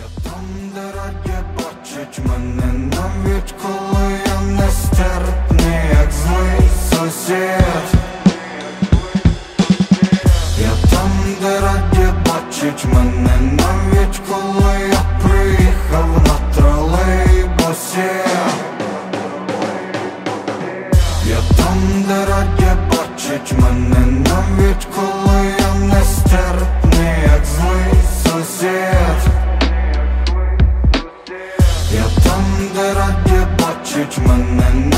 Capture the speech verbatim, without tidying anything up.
там, де раді бачить мене, навіть коли я нестерпний, як злий сусід. Я там, де раді бачить мене, навіть коли я приїхав на тролейбусі. Я там, де раді бачить мене, навіть коли я нестерпний, як злий сусід. Я там, де раді бачить мене.